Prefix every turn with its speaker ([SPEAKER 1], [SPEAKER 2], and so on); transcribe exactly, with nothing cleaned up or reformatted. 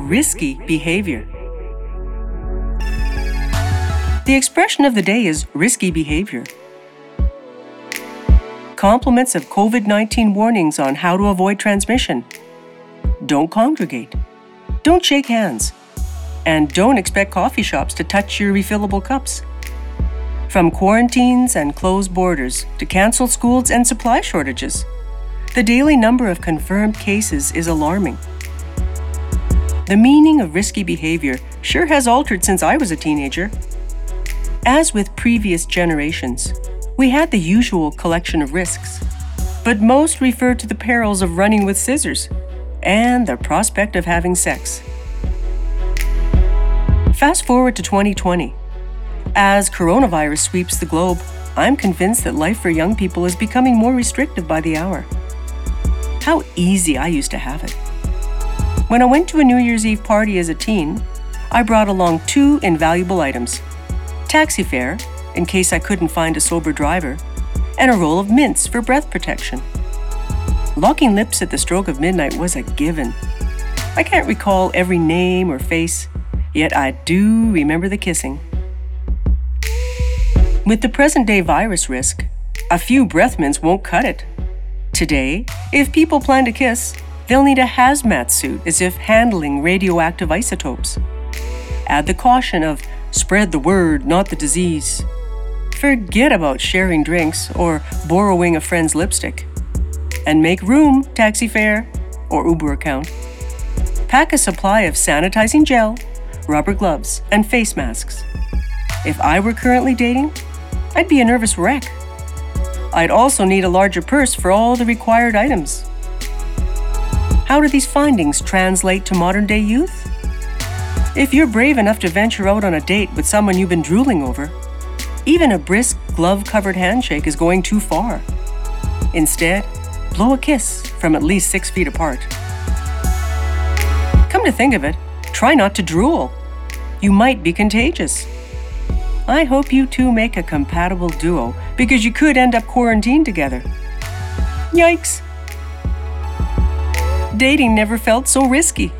[SPEAKER 1] risky behavior. The expression of the day is risky behavior. Compliments of COVID nineteen warnings on how to avoid transmission. Don't congregate. Don't shake hands. And don't expect coffee shops to touch your refillable cups. From quarantines and closed borders to canceled schools and supply shortages, the daily number of confirmed cases is alarming. The meaning of risky behavior sure has altered since I was a teenager. As with previous generations, we had the usual collection of risks, but most refer to the perils of running with scissors and the prospect of having sex. Fast forward to twenty twenty. As coronavirus sweeps the globe, I'm convinced that life for young people is becoming more restrictive by the hour. How easy I used to have it. When I went to a New Year's Eve party as a teen, I brought along two invaluable items: taxi fare, in case I couldn't find a sober driver, and a roll of mints for breath protection. Locking lips at the stroke of midnight was a given. I can't recall every name or face, yet I do remember the kissing. With the present-day virus risk, a few breath mints won't cut it. Today, if people plan to kiss, they'll need a hazmat suit as if handling radioactive isotopes. Add the caution of spread the word, not the disease. Forget about sharing drinks or borrowing a friend's lipstick. And make room, taxi fare or Uber account. Pack a supply of sanitizing gel, rubber gloves, and face masks. If I were currently dating, I'd be a nervous wreck. I'd also need a larger purse for all the required items. How do these findings translate to modern-day youth? If you're brave enough to venture out on a date with someone you've been drooling over, even a brisk, glove-covered handshake is going too far. Instead, blow a kiss from at least six feet apart. Come to think of it, try not to drool. You might be contagious. I hope you two make a compatible duo, because you could end up quarantined together. Yikes! Dating never felt so risky.